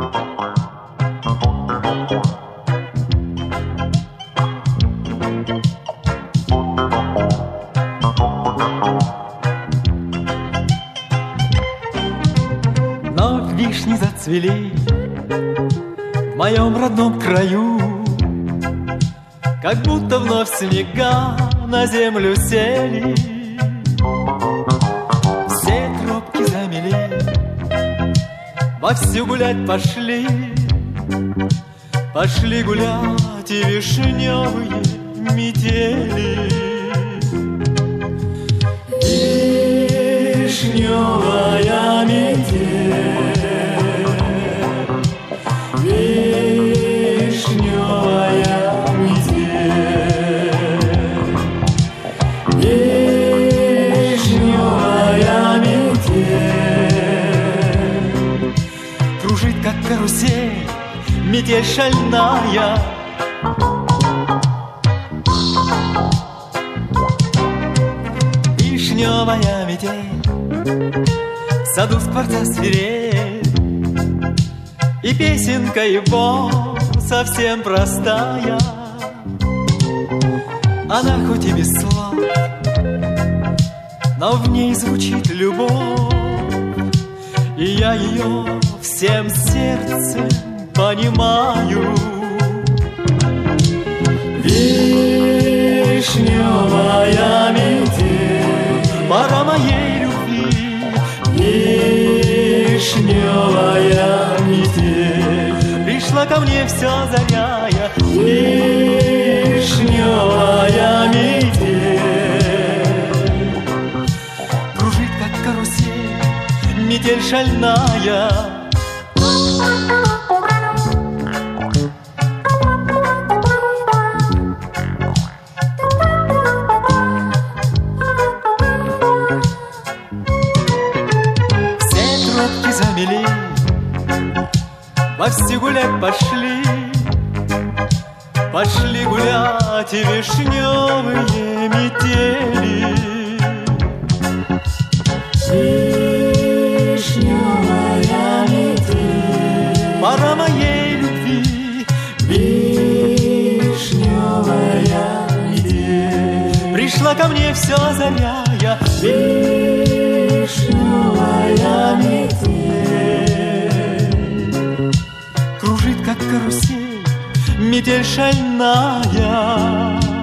Вновь вишни зацвели в моем родном краю, как будто вновь снега на землю сели. Все тропки замели, вовсю гулять пошли. Пошли гулять и вишневые метели. Вишневая метель, вишневая метель, вишневая метель. Кружит, как карусель, метель шальная. Вишневая метель, в саду скворца свирель, и песенка его совсем простая. Она хоть и без слов, но в ней звучит любовь, и я ее всем сердцем понимаю. Вишневая метель, пора моей любви. Вишневая метель, пришла ко мне все заряя. Вишневая метель, кружит, как карусель, метель шальная. Замели, вовсю гулять пошли. Пошли гулять и вишневые метели. Вишневая метель, пора моей любви. Вишневая метель, пришла ко мне все заряя. Вишневая метель, кружит, как карусель, метель шальная.